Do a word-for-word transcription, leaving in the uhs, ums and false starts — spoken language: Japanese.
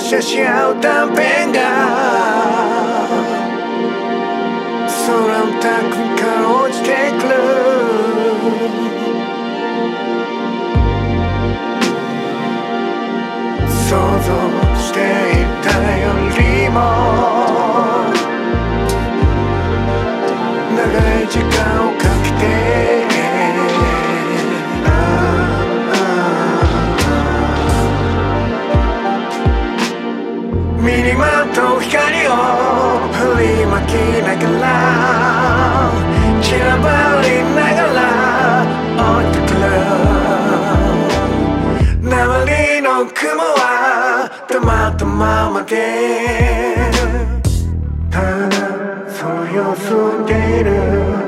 射し合う断片が空をたくから落ちてくる。想像していたよりも長い時間をかけて身にまとう光を振りまきながら散らばりながら追ってくる。周りの雲は黙ったままでただその様子を見ている。